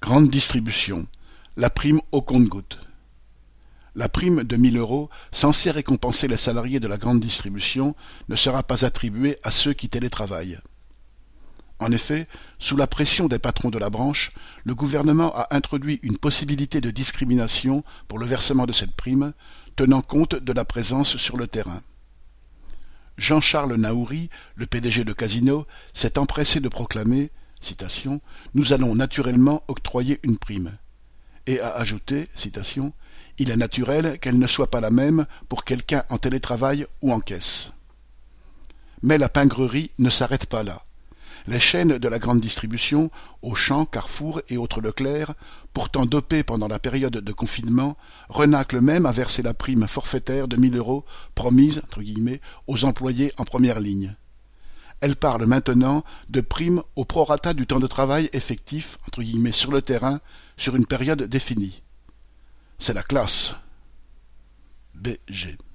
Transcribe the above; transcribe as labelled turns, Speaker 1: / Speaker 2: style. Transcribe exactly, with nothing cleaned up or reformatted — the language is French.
Speaker 1: Grande distribution, la prime au compte-gouttes. La prime de mille euros, censée récompenser les salariés de la grande distribution, ne sera pas attribuée à ceux qui télétravaillent. En effet, sous la pression des patrons de la branche, le gouvernement a introduit une possibilité de discrimination pour le versement de cette prime, tenant compte de la présence sur le terrain. Jean-Charles Naouri, le P D G de Casino, s'est empressé de proclamer, citation, « Nous allons naturellement octroyer une prime », et a ajouté, citation, « Il est naturel qu'elle ne soit pas la même pour quelqu'un en télétravail ou en caisse. » Mais la pingrerie ne s'arrête pas là. Les chaînes de la grande distribution, Auchan, Carrefour et autres Leclerc, pourtant dopées pendant la période de confinement, renâclent même à verser la prime forfaitaire de mille euros promise entre guillemets, aux employés en première ligne. Elles parlent maintenant de prime au prorata du temps de travail effectif entre guillemets, sur le terrain sur une période définie. C'est la classe. B G